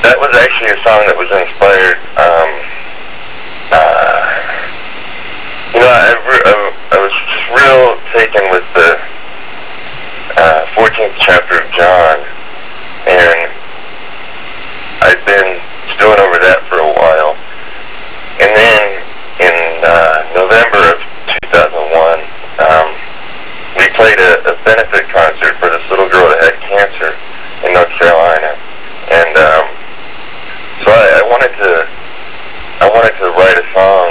that was actually a song that was inspired. I was just real taken with the 14th chapter of John, and I've been stewing over that for a while. And then in November of 2001, we played a benefit concert for this little girl that had cancer in North Carolina, and so I wanted to write a song